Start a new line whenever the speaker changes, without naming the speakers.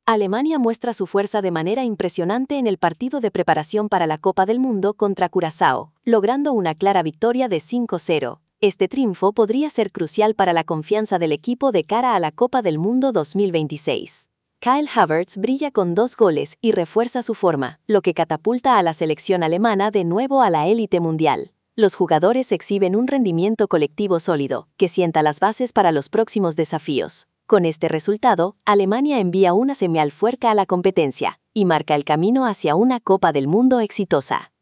Alemania muestra su fuerza de manera impresionante en el partido de preparación para la Copa del Mundo contra Curazao, logrando una clara victoria de 5-0. Este triunfo podría ser crucial para la confianza del equipo de cara a la Copa del Mundo 2026. Kai Havertz brilla con 2 goles y refuerza su forma, lo que catapulta a la selección alemana de nuevo a la élite mundial. Los jugadores exhiben un rendimiento colectivo sólido, que sienta las bases para los próximos desafíos. Con este resultado, Alemania envía una señal fuerte a la competencia y marca el camino hacia una Copa del Mundo exitosa.